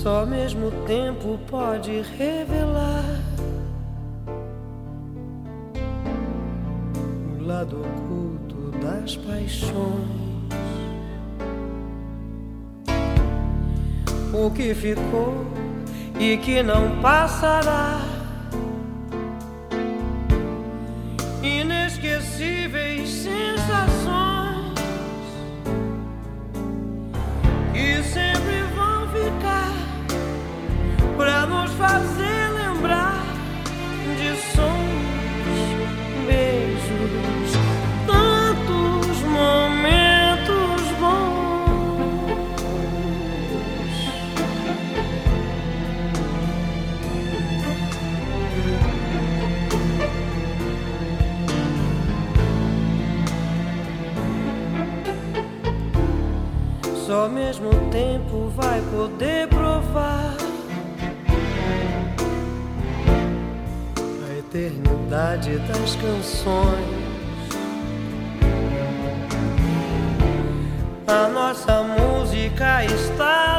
Só mesmo o tempo pode revelar o lado oculto das paixões. O que ficou e que não passará. Inesquecíveis sensações que sempre vão ficar pra nos fazer lembrar de sons, beijos, tantos momentos bons. Só mesmo o tempo vai poder provar a eternidade das canções. A nossa música está